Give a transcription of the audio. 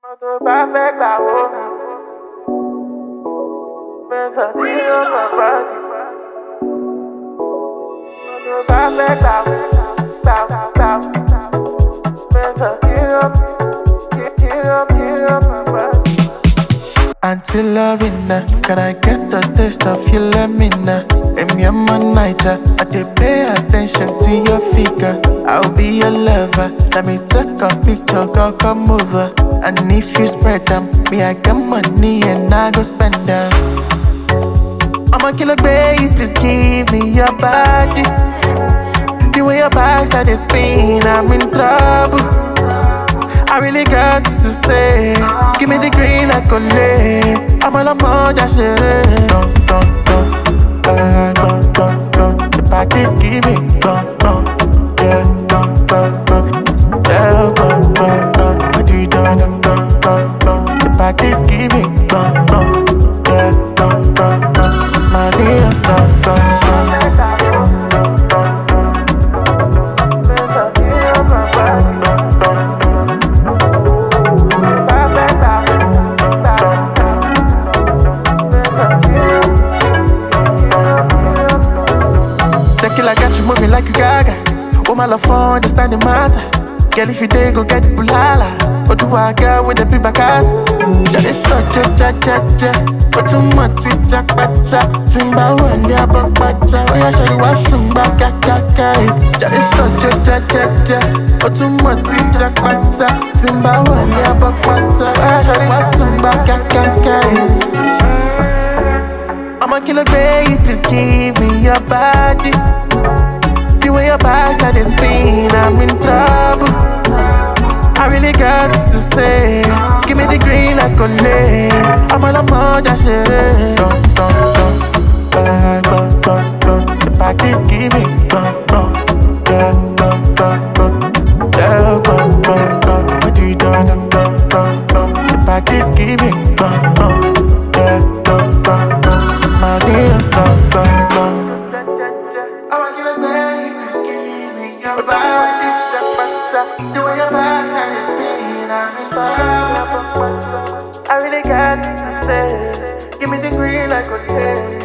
Auntie Lovina, can I get the taste of your lemina? I'm your man, Niger. I did pay attention to your figure. I'll be your lover. Let me take a picture, girl, come over. And if you spread them, me, I get money and I go spend them. I'm a killer, babe, please give me your body. The way your backside is spin, I'm in trouble. I really got this to say. Give me the green, let's go lay. I'm all about that shit. The party's giving. Yeah, what you done? The party's giving. Yeah, my dear. I got you moving like a gaga. Oh, my love for understand the matter. Girl, if you dare go get the bulala. What do I got with the people cast? That is such a cha-cha-cha. But too much cha-cha-cha. Timba wende abapata. Oh, yeah, shawty wa sumba ka-ka-ka. That is such a cha-cha-cha. But too much cha-cha-cha. Timba wende abapata. Oh, yeah, shawty wa sumba ka-ka-ka. I'm a killer, babe, please give me your body. The way your backside is spin, I'm in trouble. I really got this to say. Give me the green, let's go lay. I'm all about that shit. The party's giving. What you done? The party's giving. My dear, I'm a killer, babe, please give me your body. The way your backside is spinning, I'm in trouble. I really got this to say. Give me the green like a day.